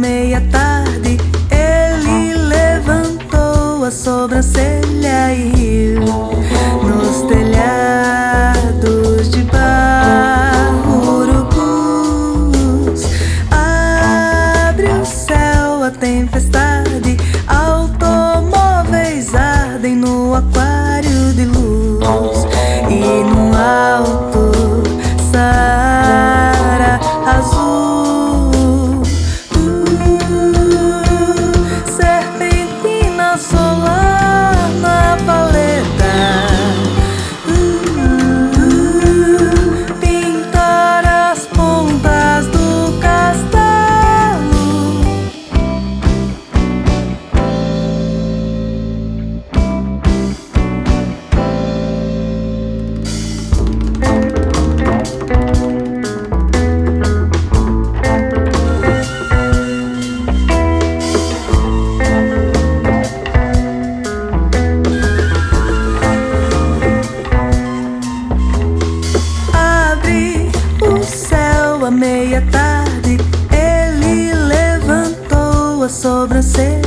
meia-tarde, ele levantou a sobrancelha e riu. Nos telhados de barro, urubus, abre o céu a tempestade, automóveis ardem no aquário de luz. E no alto Saara azul, serpentina solar na paleta, pintar as pontas do castelo. À meia-tarde, ele levantou a sobrancelha